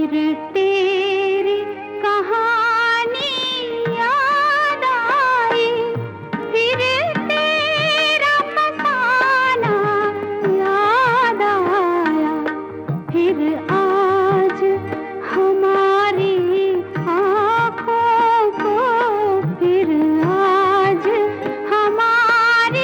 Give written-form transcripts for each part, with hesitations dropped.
फिर तेरी कहानी याद आई, फिर तेरा फसाना याद आया, फिर आज हमारी आँखों को, फिर आज हमारी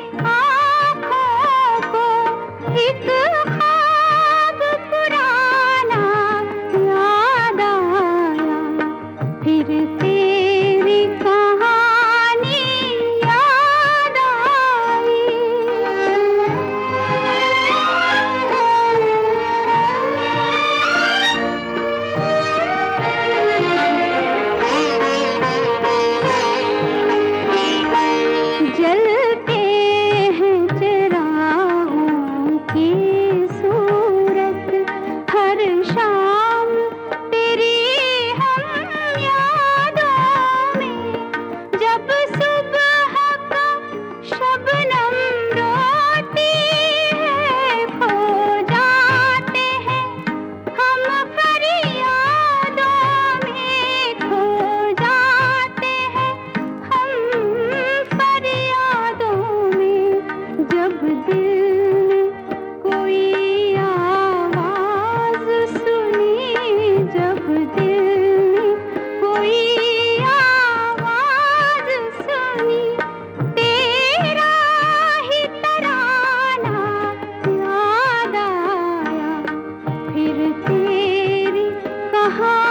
आँखों को एक ख्वाब पुराना याद आया, फिर तेरी कहानी याद आई। जलते हैं चिरागों की सूरत, हर शाम तेरी हम यादों में, जब सुबह का शबनम रोती है, खो जाते हैं हम फरियादों में, खो जाते हैं हम फरियादों में, जब दिल ने कोई आवाज सुनी, जब दिल ने कोई आवाज सुनी, तेरा ही तराना याद आया, फिर तेरी कहानी